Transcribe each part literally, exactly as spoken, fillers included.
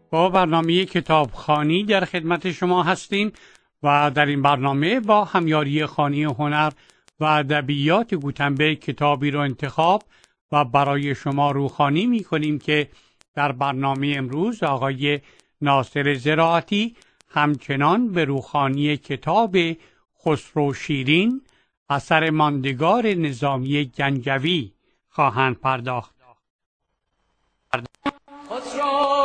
با برنامه کتابخوانی در خدمت شما هستیم و در این برنامه با همیاری خانه هنر و ادبیات گوتنبرگ کتابی رو انتخاب و برای شما روخوانی می کنیم که در برنامه امروز آقای ناصر زراعتی همچنان به روخوانی کتاب خسرو شیرین اثر ماندگار نظامی گنجوی خواهند پرداخت. خسرو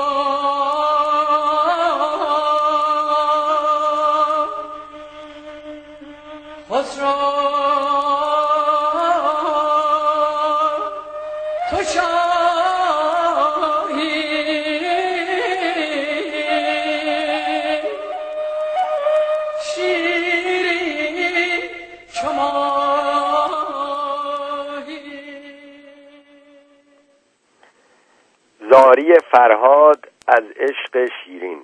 خسرو تو شاهی شیرین چو ماهی. زاری فرهاد از عشق شیرین.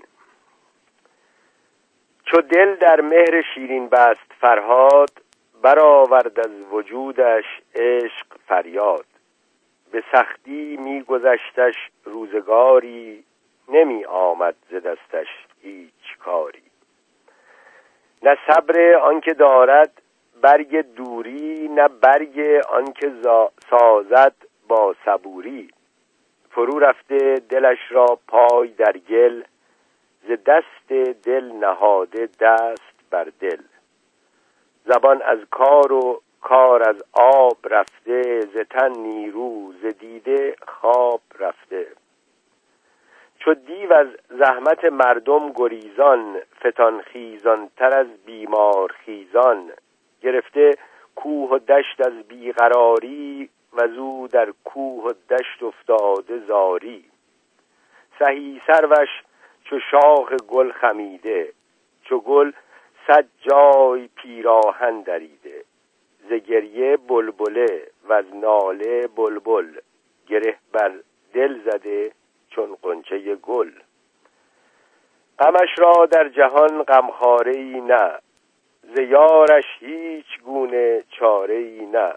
چو دل در مهر شیرین بست فرهاد، برآورد از وجودش عشق فریاد. به سختی می گذشتش روزگاری، نمی آمد ز دستش هیچ کاری. نه صبر آنکه دارد برگ دوری، نه برگ آنکه سازد با صبوری. فرو رفته دلش را پای در گل، ز دست دل نهاده دست بر دل. زبان از کار و کار از آب رفته، ز تن نیرو ز دیده خواب رفته. چو دیو از زحمت مردم گریزان، فتان خیزان تر از بیمار خیزان. گرفته کوه و دشت از بیقراری، وزو در کوه و دشت افتاده زاری. سهی سروش چو شاخ گل خمیده، چو گل صد جای پیراهن دریده. ز گریه بلبله و از ناله بلبل، گره بر دل زده چون غنچه گل. غمش را در جهان غمخواره‌ای نه، ز یارش هیچ گونه چاره‌ای نه.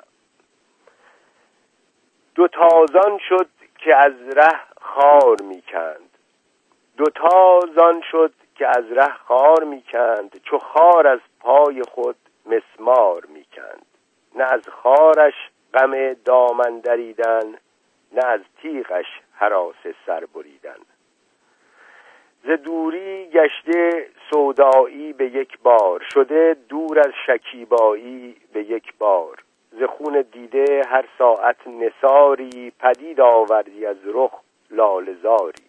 دو تازان شد که از ره خار میکند، دو تازان شد که از ره خار میکند. چو خار از پای خود مسمار میکند. نه از خارش غم دامن دریدن، نه از تیغش هراس سر بریدن. ز دوری گشته سودایی به یک بار، شده دور از شکیبایی به یک بار. ز خون دیده هر ساعت نثاری، پدید آوردی از رخ لاله زاری.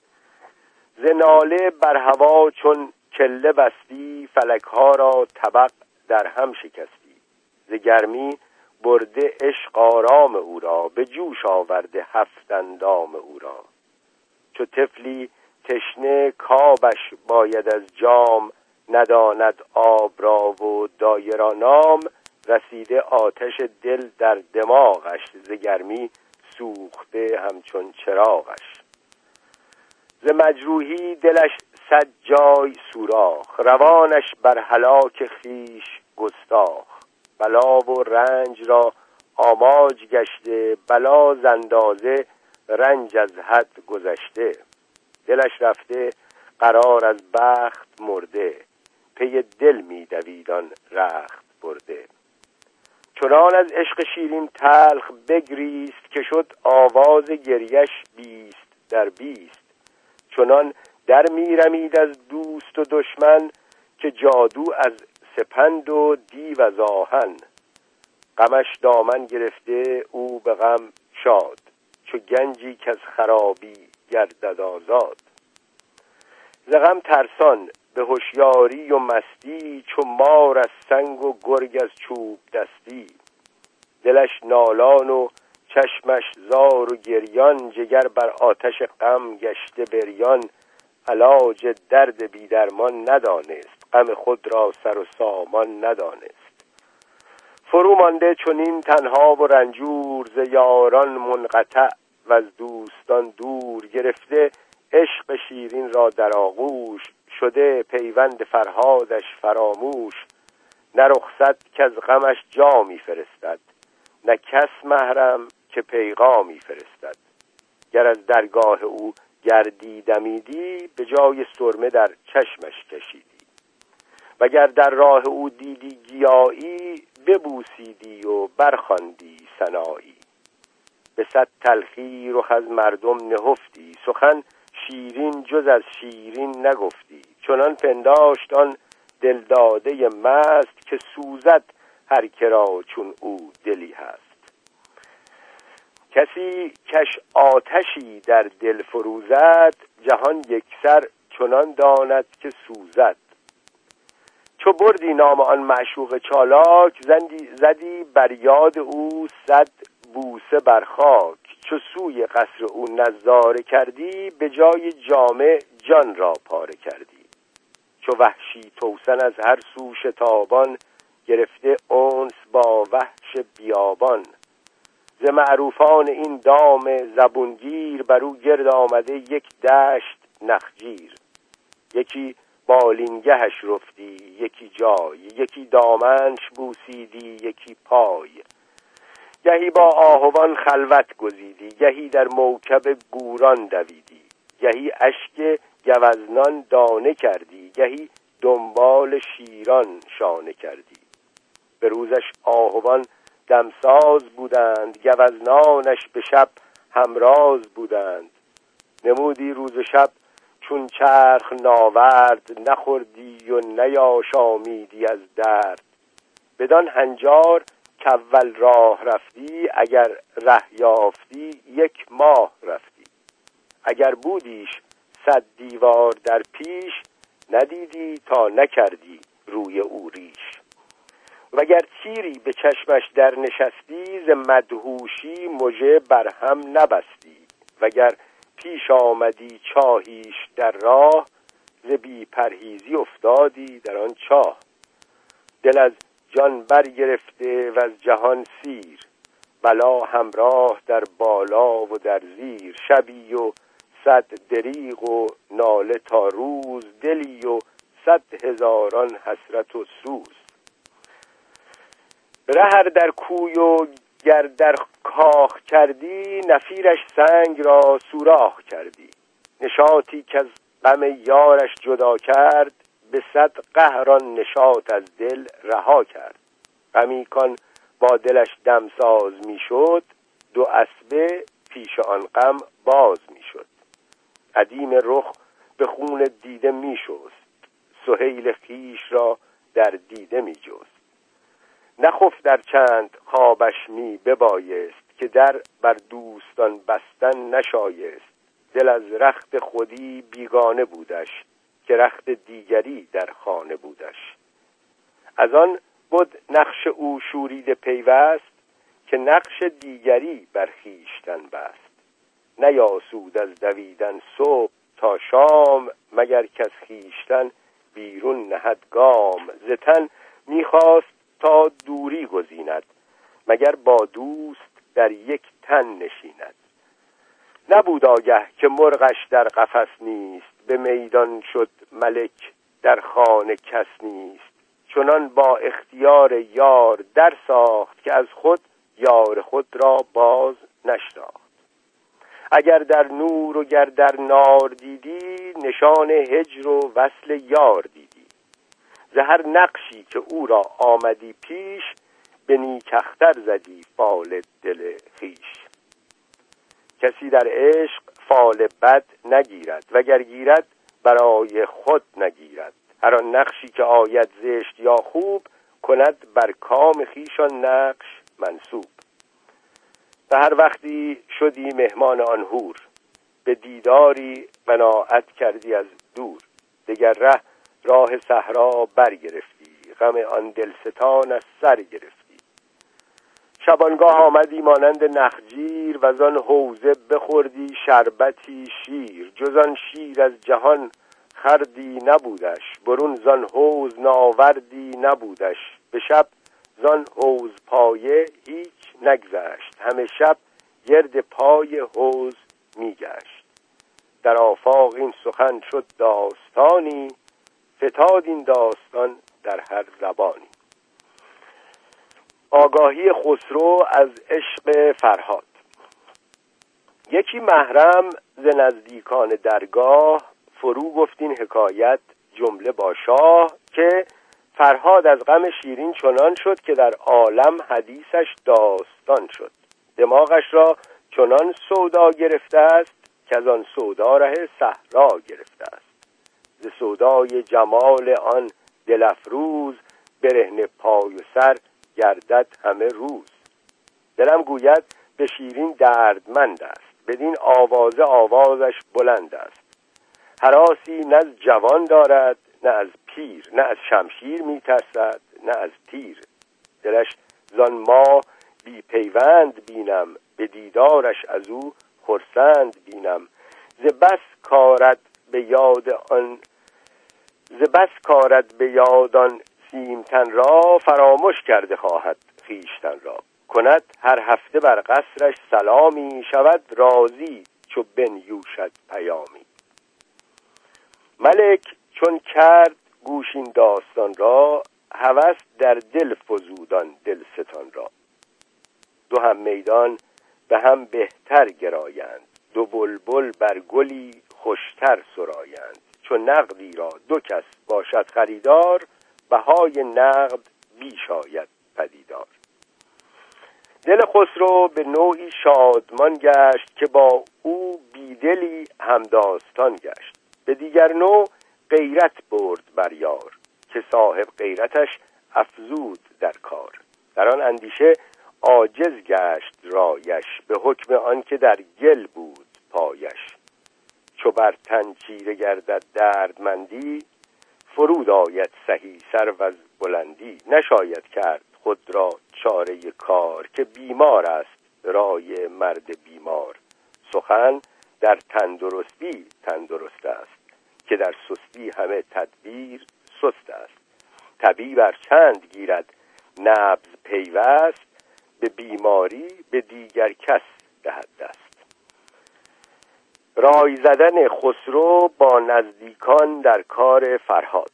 ز ناله بر هوا چون کله بستی، فلک ها را طبق در هم شکستی. ز گرمی برده عشق آرام او را، به جوش آورده هفت اندام او را. چو طفلی تشنه کابش باید از جام، نداند آب را و دایه را نام. رسیده آتش دل در دماغش، ز گرمی سوخته همچون چراغش. ز مجروحی دلش صد جای سوراخ، روانش بر هلاک خویش گستاخ. بلا و رنج را آماج گشته، بلا ز اندازه رنج از حد گذشته. دلش رفته قرار از بخت مرده، پی دل می دوید آن رخت برده. چنان از عشق شیرین تلخ بگریست، که شد آواز گریش بیست در بیست. چنان در می رمید از دوست و دشمن، که جادو از سپند و دیو از آهن. غمش دامن گرفته او به غم شاد، چو گنجی که از خرابی گردد آزاد. ز غم ترسان به هوشیاری و مستی، چو مار از سنگ و گرگ از چوب دستی. دلش نالان و چشمش زار و گریان، جگر بر آتش غم گشته بریان. علاج درد بی درمان ندانست، غم خود را سر و سامان ندانست. فرو مانده چنین تنها و رنجور، ز یاران منقطع و از دوستان دور. گرفته عشق شیرین را در آغوش، شده پیوند فرهادش فراموش. نه رخصت که از غمش جامی فرستد، نه کس محرم که پیغامی فرستد. گر از درگاه او گردی دمیدی به جای سرمه در چشمش کشیدی. وگر در راه او دیدی گیایی ببوسیدی و برخواندی ثنایی. به صد تلخی رخ از مردم نهفتی، سخن شیرین جز از شیرین نگفتی. چنان پنداشت آن دلداده مست که سوزد هر کرا چون او دلی هست. کسی کش آتشی در دل فروزد، جهان یکسر چنان داند که سوزد. چو بردی نام آن معشوق چالاک، زندی زدی بر یاد او صد بوسه بر خاک. چو سوی قصر او نظاره کردی، به جای جامه جان را پاره کردی. چو وحشی توسن از هر سو شتابان، گرفته انس با وحش بیابان. ز معروفان این دام زبونگیر، بر او گرد آمده یک دشت نخجیر. یکی بالینگهش رفتی یکی جای، یکی دامنش بوسیدی یکی پای. گهی با آهوان خلوت گزیدی، گهی در موکب گوران دویدی. گهی اشک گوزنان دانه کردی، گهی دنبال شیران شانه کردی. به روزش آهوان دمساز بودند، گوزنانش به شب همراز بودند. نمودی روز و شب چون چرخ ناورد، نخوردی و نیاشامیدی از درد. بدان هنجار که اول راه رفتی، اگر ره یافتی یک ماه رفتی. اگر بودیش صد دیوار در پیش، ندیدی تا نکردی روی او ریش. وگر تیری به چشمش در نشستی، ز مدهوشی مژه بر هم نبستی. وگر پیش آمدی چاهیش در راه، ز بی پرهیزی افتادی در آن چاه. دل از جان برگرفته و از جهان سیر، بلا همراه در بالا و در زیر. شبی و صد دریغ و ناله تا روز، دلی و صد هزاران حسرت و سوز. رهر در کوی و گر در کاخ کردی، نفیرش سنگ را سوراخ کردی. نشاطی که از غم یارش جدا کرد، به صد قهران نشاط از دل رها کرد. غمی کان با دلش دمساز می شد، دو اسبه پیش آن غم باز می شد. عدیم رخ به خون دیده می شست، سهیل خیش را در دیده می جست. نخفت در چند خوابش می ببایست، که در بر دوستان بستن نشایست. دل از رخت خودی بیگانه بودش، که رخت دیگری در خانه بودش. از آن بود نقش او شورید پیوست، که نقش دیگری بر خویشتن بست. نیاسود از دویدن صبح تا شام، مگر کز خویشتن بیرون نهد گام. ز تن میخواست تا دوری گزیند، مگر با دوست در یک تن نشیند. نبود آگه که مرغش در قفس نیست، به میدان شد ملک در خانه کس نیست. چنان با اختیار یار در ساخت، که از خود یار خود را باز نشناخت. اگر در نور و گر در نار دیدی، نشان هجر و وصل یار دیدی. ز هر نقشی که او را آمدی پیش، به نیکختر زدی فال دل خویش. کسی در عشق فال بد نگیرد، وگر گیرد برای خود نگیرد. هر آن نقشی که آید زشت یا خوب، کند بر کام خویش آن نقش منسوب. و هر وقتی شدی مهمان آن هور، به دیداری قناعت کردی از دور. دگر ره راه صحرا برگرفتی، غم آن دلستان از سر گرفتی. شبانگاه آمدی مانند نخجیر، و از آن حوضه بخوردی شربتی شیر. جز آن شیر از جهان خردی نبودش، برون زان حوض ناوردی نبودش. به شب زان حوض پایه هیچ نگذشت، همه شب گرد پای حوض میگشت. در آفاق این سخن شد داستانی، فتاد این داستان در هر زبانی. آگاهی خسرو از عشق فرهاد. یکی محرم ز نزدیکان درگاه فرو گفت این حکایت جمله با شاه که فرهاد از غم شیرین چنان شد که در عالم حدیثش داستان شد. دماغش را چنان سودا گرفته است که از آن سودا ره صحرا گرفته است. ز سودای جمال آن دل افروز برهنه پای و سر گردد همه روز. دلم گوید به شیرین دردمند است، بدین آوازه آوازش بلند است. هراسی نه از جوان دارد نه از پیر، نه از شمشیر میترسد نه از تیر. دلش زان ماه بی پیوند بینم، به دیدارش از او خرسند بینم. ز بس کارد به یاد آن ز بس کارد به یاد آن سیمتن را، فراموش کرده خواهد خویشتن را. کند هر هفته بر قصرش سلامی، شود راضی چو بنیوشد پیامی. ملک چون کرد گوش این داستان را، هوس در دل فزودان دلستان را. دو هم میدان به هم بهتر گرایند، دو بلبل بر گلی خوشتر سرایند. چون نقدی را دو کس باشد خریدار، بهای نقد بیش آید پدیدار. دل خسرو به نوعی شادمان گشت، که با او بیدلی همداستان گشت. به دیگر نوع غیرت برد بر یار، که صاحب غیرتش افزود در کار. در آن اندیشه عاجز گشت رایش، به حکم آن که در گل بود پایش. چو بر تن چیره گردد دردمندی، فرود آید سهی سرو از بلندی. نشاید کرد خود را چاره کار، که بیمار است رای مرد بیمار. سخن در تندرستی تندرست است، که در سستی همه تدبیر سست است. طبیب ار چند گیرد نبض پیوست، به بیماری به دیگر کس دهد دست. رای زدن خسرو با نزدیکان در کار فرهاد.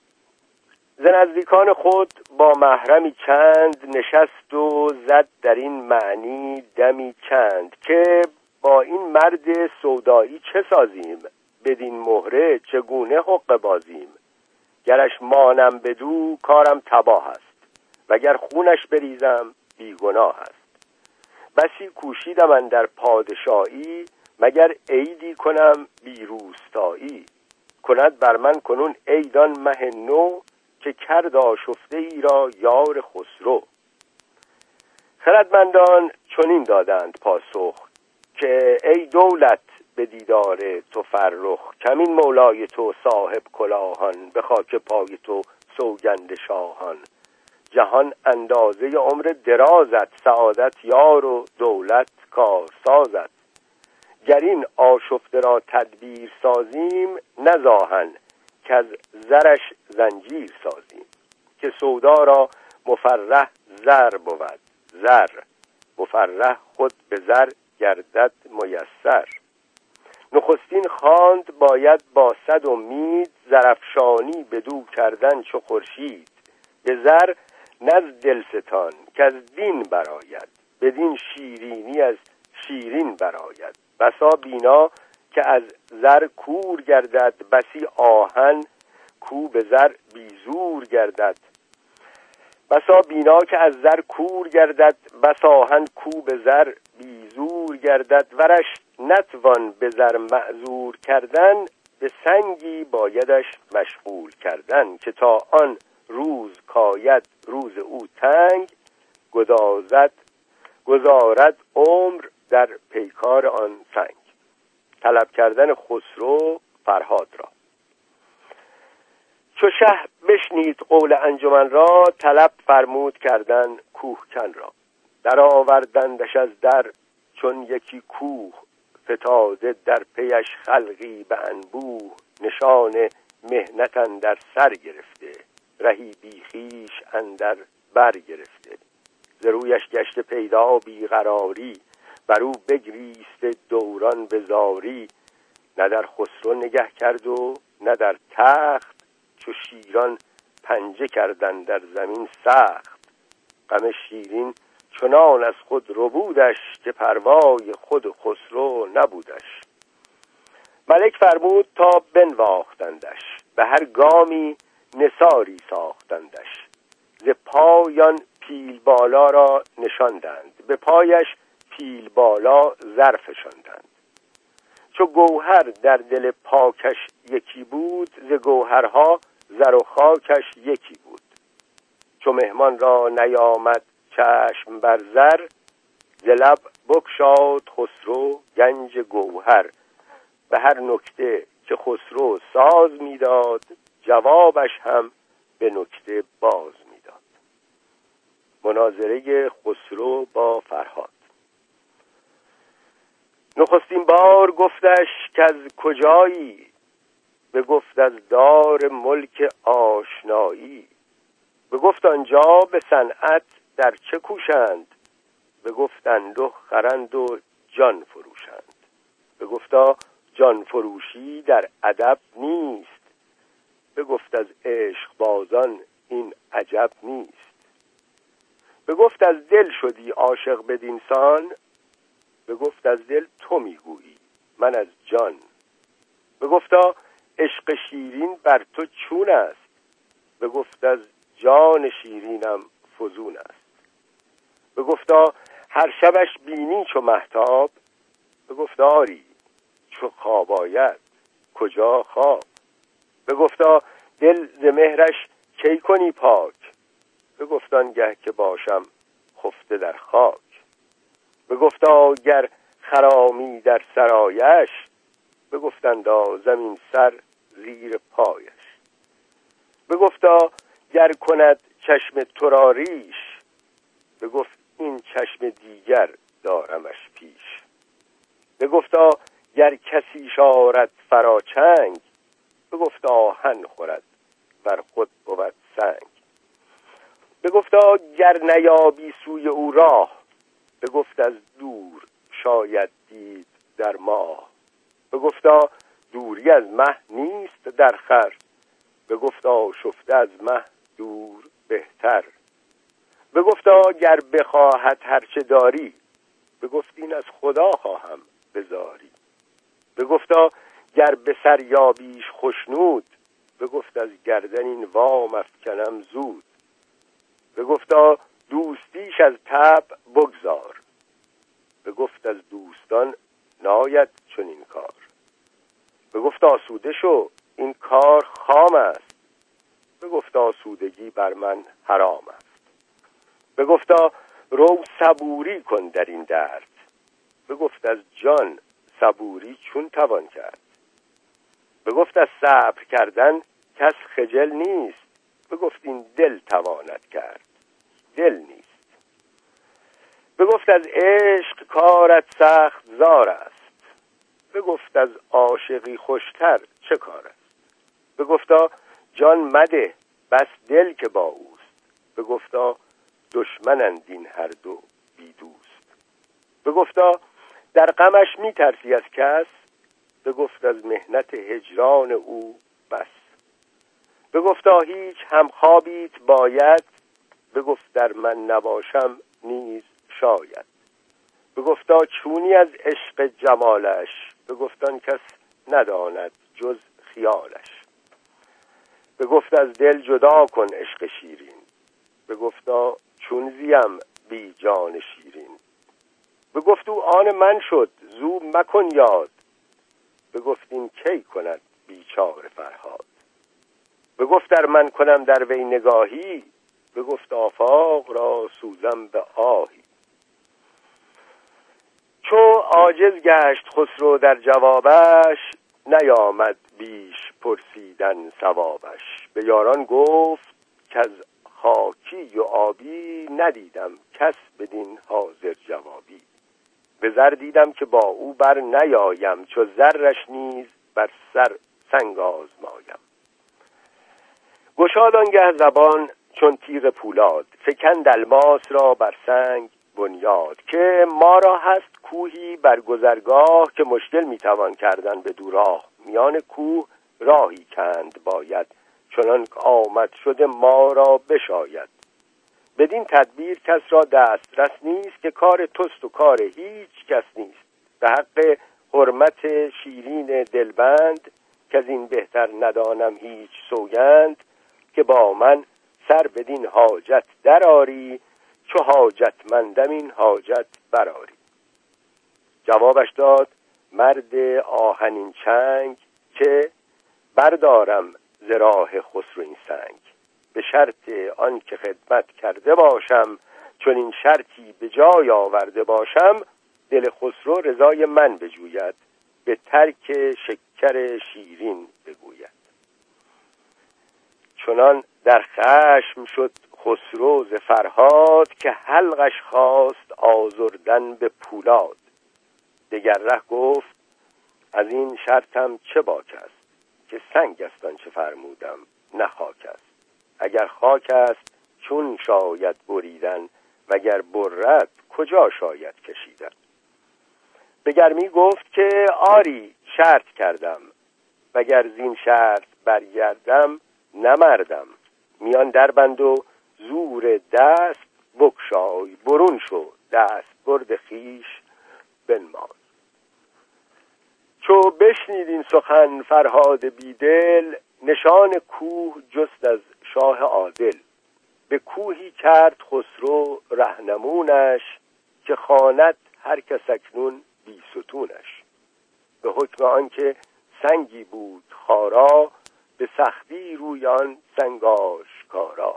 ز نزدیکان خود با محرمی چند، نشست و زد در این معنی دمی چند. که با این مرد سودایی چه سازیم، بدین مهره چگونه حق بازیم. گرش مانم بدو کارم تباه است، وگر خونش بریزم بیگناه است. بسی کوشیدم اندر پادشاهی، مگر عیدی کنم بی روستایی. کند بر من کنون عیدان مه نو، که کرد آشفته ای را یار خسرو. خردمندان چنین دادند پاسخ، که ای دولت به دیدار تو فرخ. کمین مولای تو صاحب کلاهان، به خاک پای تو سوگند شاهان. جهان اندازه عمر درازت، سعادت یار و دولت کارسازت. گر این آشفته را تدبیر سازیم، نزاهن که از زرش زنجیر سازیم. که سودا را مفرح زر بود، زر مفرح خود به زر گردد میسر. نخستین خواند باید با صد امید، زرافشانی بدو کردن چو خورشید. به زر نز دلستان که از دین براید، بدین شیرینی از شیرین براید. بسا بینا که از زر کور گردد، بسی آهن کو به زر بیزور گردد. بسا بینا که از زر کور گردد، بس آهن کو به زر بیزور گردد. ورش نتوان به زر معذور کردن، به سنگی بایدش مشغول کردن. که تا آن روز کاید روز او تنگ، گدازد گذارد عمر در پیکار آن سنگ. طلب کردن خسرو فرهاد را. چو شه بشنید قول انجمن را، طلب فرمود کردن کوهکن را. در آوردندش از در چون یکی کوه، فتاده در پیش خلقی به انبوه. نشان مهنت اندر سر گرفته، رهی بی خویش اندر بر گرفته. ز رویش گشت پیدا بیقراری، بر او بگریسته دوران به زاری. نه در خسرو نگه کرد و نه در تخت، چو شیران پنجه کردن در زمین سخت. غم شیرین چنان از خود ربودش که پروای خود خسرو نبودش. ملک فرمود تا بنواختندش، به هر گامی نثاری ساختندش. ز پایان پیل بالا را نشاندند، به پایش پیل بالا زر فشاندند. چو گوهر در دل پاکش یکی بود، ز گوهرها زر و خاکش یکی بود. چو مهمان را نیامد چشم بر زر، ز لب بگشاد خسرو گنج گوهر. به هر نکته که خسرو ساز میداد، جوابش هم به نکته باز میداد. مناظره خسرو با فرهاد. نخستین بار گفتش که از کجایی، بگفت از دار ملک آشنایی. بگفت آنجا به صنعت در چه کوشند، بگفت انده خرند و جان فروشند. بگفتا جان فروشی در ادب نیست، بگفت از عشق بازان این عجب نیست. بگفت از دل شدی عاشق بدین سان، بگفت از دل تو میگویی من از جان. بگفتا عشق شیرین بر تو چون است، بگفت از جان شیرینم فزون است. بگفتا هر شبش بینی چو مهتاب، بگفت آری چو خواب آید کجا خواب. بگفتا دل ز مهرش کی کنی پاک، بگفت آنگه که باشم خفته در خاک. بگفتا گر خرامی در سرایش، بگفت اندازم این سر زیر پایش. بگفتا گر کند چشم تو را ریش، بگفت این چشم دیگر دارمش پیش. بگفتا گر کسی شارد فراچنگ، بگفت آهن خورد بر خود بود سنگ. بگفتا گر نیابی سوی او راه، بگفت از دور شاید دید در ماه. بگفتا دوری از مه نیست در خور، بگفتا شفته از مه دور بهتر. بگفتا گر بخواهد هرچه داری، بگفت این از خدا خواهم بزاری. بگفتا گر به سر یابیش خشنود، بگفت از گردن این وام افکنم زود. بگفتا دوستیش از طبع بگذار، بگفت از دوستان ناید چنین کار. بگفت آسوده شو این کار خام است، بگفت آسودگی بر من حرام است. بگفتا رو صبوری کن در این درد، بگفت از جان صبوری چون توان کرد. بگفت از صبر کردن کس خجل نیست، بگفت این دل تواند کرد دل نیست. بگفت از عشق کارت سخت زار است، بگفت از عاشقی خوشتر چه کار است. بگفتا جان مده بس دل که با اوست، بگفتا دشمنند این هر دو بی دوست. بگفتا در غمش می ترسی از کس، بگفت از محنت هجران او بس. بگفتا هیچ هم خوابیت باید، بگفت در من نباشم نیز شاید. بگفتا چونی از عشق جمالش، بگفتان کس نداند جز خیالش. بگفت از دل جدا کن عشق شیرین، بگفتا چون زیم بی جان شیرین. بگفت او آن من شد زو مکن یاد، بگفت این کی کند بیچاره فرهاد. بگفت در من کنم در وی نگاهی، بگفت آفاق را سوزم به آهی. چو عاجز گشت خسرو در جوابش، نیامد بیش پرسیدن ثوابش. به یاران گفت که از خاکی و آبی، ندیدم کس بدین حاضر جوابی. به زر دیدم که با او بر نیایم، چو زرش نیز بر سر سنگ آزمایم. گشاد آنگه زبان چون تیغ پولاد، فکند الماس را بر سنگ بنیاد. که ما را هست کوهی بر گذرگاه، که مشکل میتوان کردن به دو راه. میان کوه راهی کند باید، چنان آمد شده ما را بشاید. بدین تدبیر کس را دسترس نیست که کار توست و کار هیچ کس نیست. به حق حرمت شیرین دلبند که از این بهتر ندانم هیچ سوگند، که با من سر بدین حاجت درآری، چو حاجتمندم این حاجت برآری. جوابش داد مرد آهنین چنگ که بردارم ز راه خسرو این سنگ. به شرط آن که خدمت کرده باشم، چون این شرطی به جای آورده باشم، دل خسرو رضای من بجوید، به ترک شکر شیرین بگوید. چنان در خشم شد خسرو ز فرهاد، که حلقش خواست آزردن به پولاد. دگر ره گفت از این شرطم چه باک است، که سنگ است آنچه فرمودم نه خاک است. اگر خاک است چون شاید بریدن، وگر برد کجا شاید کشیدن. به گرمی گفت که آری شرط کردم، وگر زین شرط برگردم نمردم. میان دربند و زور دست بگشای، برون شو دست برد خیش بنمای. چو بشنید این سخن فرهاد بیدل، نشان کوه جست از شاه عادل. به کوهی کرد خسرو رهنمونش، که خواند هر کس اکنون بی ستونش. به حکم آنکه سنگی بود خارا، به سختی روی آن سنگ آشکارا.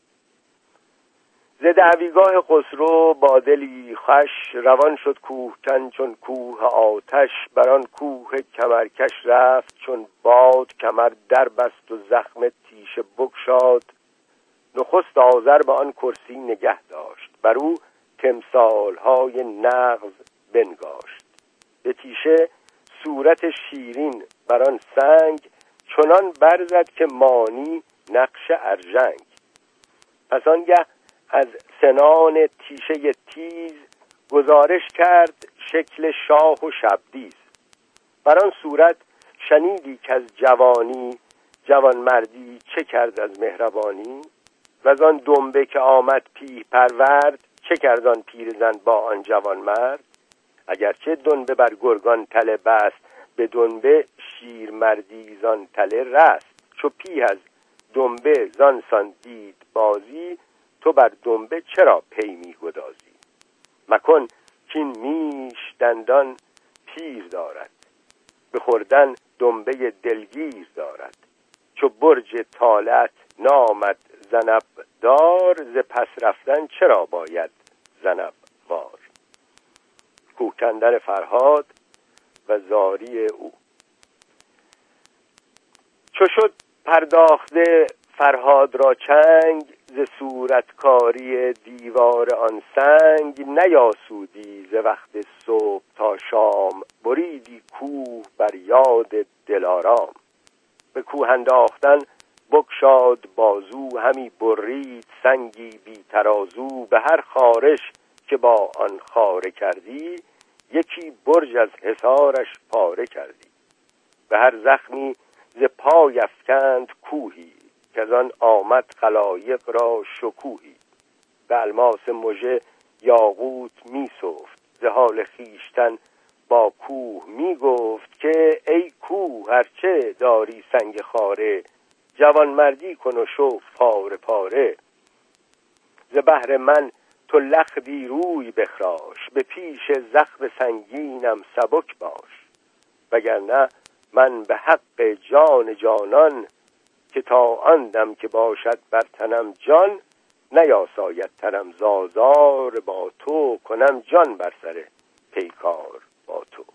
ز دعویگاه خسرو با دلی خوش، روان شد کوهکن چون کوه آتش. بر آن کوه کمرکش رفت چون باد، کمر در بست و زخم تیشه بگشاد. نخست آذر به آن کرسی نگه داشت، بر او تمثالهای نغز بنگاشت. به تیشه صورت شیرین بر آن سنگ، چنان برزد که مانی نقش ارژنگ. پس آنگه از سنان تیشه تیز، گزارش کرد شکل شاه و شبدیز. بر آن صورت شنیدی که از جوانی، جوان مردی چه کرد از مهربانی. و از آن دنبه که آمد پیه پرورد، چه کرد آن پیرزن با آن جوان مرد. اگرچه دنبه بر گرگان تله بست، به دنبه شیر مردی زان تله رست. چو پیه از دنبه زان سان دید بازی، تو بر دنبه چرا پی می گدازی. مکن کین میش دندان پیر دارد، به خوردن دنبه دلگیر دارد. چو برج طالعت نامد زنب دار، ز پس رفتن چرا باید زنب وار. کوهکندن فرهاد و زاری او. چو شد پرداخته فرهاد را چنگ، ز صورتکاری دیوار آن سنگ. نیاسودی ز وقت صبح تا شام، بریدی کوه بر یاد دلارام. به کوه انداختن بگشاد بازو، همی برید سنگی بی ترازو. به هر خارش که با آن خاره کردی، یکی برج از حصارش پاره کردی. به هر زخمی ز پای افکند کوهی، که از آن آمد خلایق را شکوهی. به الماس مژه یاقوت می سفت، ز حال خویشتن با کوه می گفت. که ای کوه هرچه داری سنگ خاره، جوان مردی کن و شو پاره پاره. ز بهر من تو لختی روی بخراش، به پیش زخم سنگینم سبک باش. وگرنه من به حق جان جانان، که تا آن دم که باشد بر تنم جان. نیاساید تنم زازار با تو، کنم جان بر سر پیکار با تو.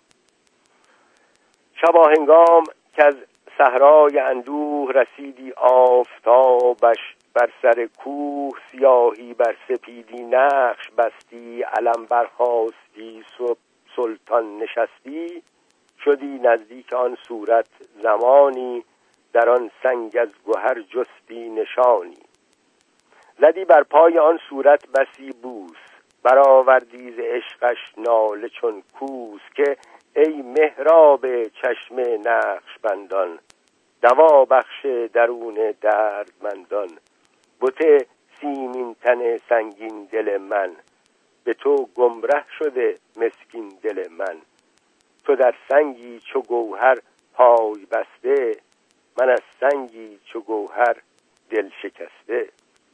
شباهنگام که از صحرای اندوه، رسیدی آفتابش بر سر کوه. سیاهی بر سپیدی نقش بستی، علم برخاستی سلطان نشستی. شدی نزدیک آن صورت زمانی، در آن سنگ از گوهر جستی نشانی. زدی بر پای آن صورت بسی بوس، برآوردی ز عشقش ناله چون کوس. که ای محراب چشم نقش بندان، دوا بخش درون دردمندان. بت سیمین تن سنگین دل من، به تو گمره شده مسکین دل من. تو در سنگی چو گوهر پای بسته، من از سنگی چو گوهر دل شکسته.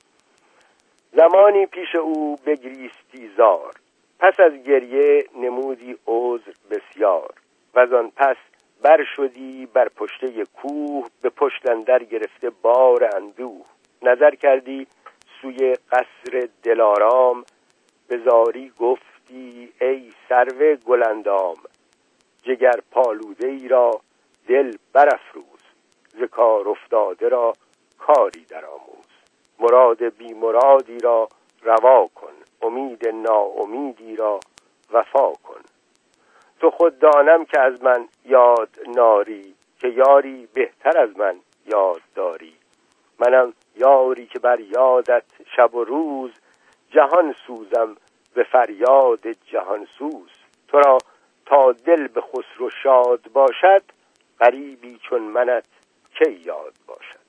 زمانی پیش او بگریستی زار، پس از گریه نمودی عذر بسیار. وزان پس بر شدی بر پشته کوه، به پشت اندر گرفته بار اندوه. نظر کردی سوی قصر دلارام، به زاری گفتی ای سرو گلندام. جگر پالوده ای را دل برافروز، ز کار افتاده را کاری درآموز. مراد بی مرادی را روا کن، امید ناامیدی را وفا کن. تو خود دانم که از من یاد ناری، که یاری بهتر از من یاد داری. منم یاری که بر یادت شب و روز، جهان سوزم به فریاد جهان سوز. تو را تا دل به خسرو شاد باشد، غریبی چون منت کی یاد باشد.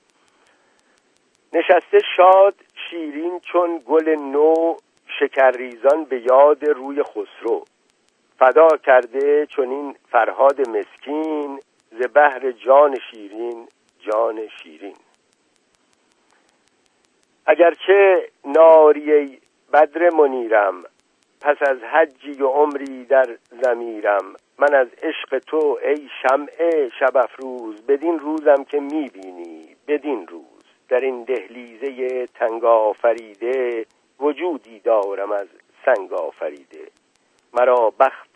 نشسته شاد شیرین چون گل نو، شکر ریزان به یاد روی خسرو. فدا کرده چنین فرهاد مسکین، ز بحر جان شیرین جان شیرین. اگرچه ناری بدر منیرم، پس از حجی و عمری در ضمیرم. من از عشق تو ای شمع شب افروز، بدین روزم که میبینی بدین روز. در این دهلیزه تنگ آفریده، وجودی دارم از سنگ آفریده. مرا بخت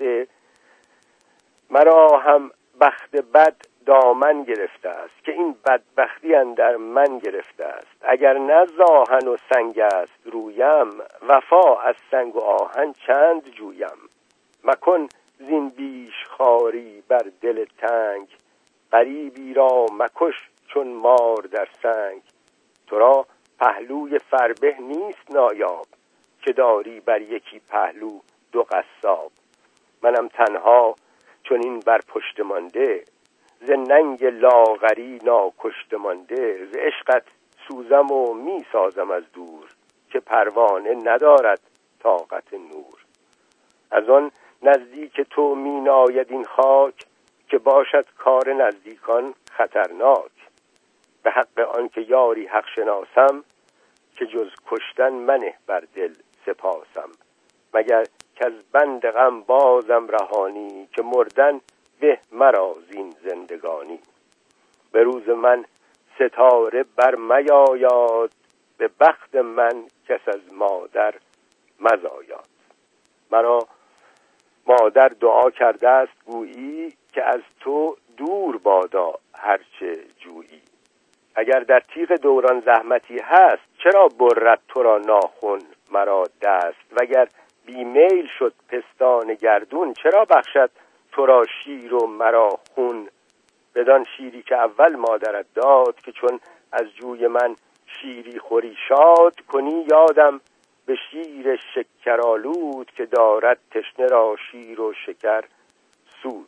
مرا هم بخت بد دامن گرفته است، که این بدبختی اندر من گرفته است. اگر نه ز آهن و سنگ است رویم، وفا از سنگ و آهن چند جویم. مکن زین بیش خاری بر دل تنگ، غریبی را مکش چون مار در سنگ. تو را پهلوی فربه نیست نایاب، که داری بر یکی پهلو دو قصاب. منم تنها چون این بر پشت مانده، ز ننگ لاغری ناکشت مانده. ز عشقت سوزم و می سازم از دور، که پروانه ندارد طاقت نور. از آن نزدیک تو می ناید این خاک، که باشد کار نزدیکان خطرناک. به حق آن که یاری حق شناسم، که جز کشتن منه بر دل سپاسم. مگر که از بند غم بازم رهانی، که مردن به مرا زین زندگانی. به روز من ستاره بر میاید، به بخت من کس از مادر مزاید. مرا مادر دعا کرده است گویی، که از تو دور بادا هرچه جویی. اگر در تیغ دوران زحمتی هست، چرا برد تو را ناخن مرا دست. وگر بیمیل شد پستان گردون، چرا بخشد تو را شیر و مرا خون. بدان شیری که اول مادرت داد، که چون از جوی من شیری خوری شاد. کنی یادم به شیر شکرآلود، که دارد تشنه را شیر و شکر سود.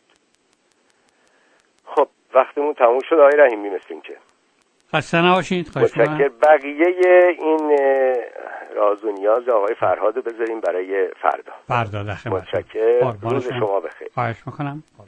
خب وقتمون تموم شد آقای رحیمی، مثل این که خسته نباشید. متشکر. بقیه این راز و نیاز آقای فرهاد رو بذاریم برای فردا. فردا در خدمت. متشکر. روز شما بخیر. خواهش میکنم.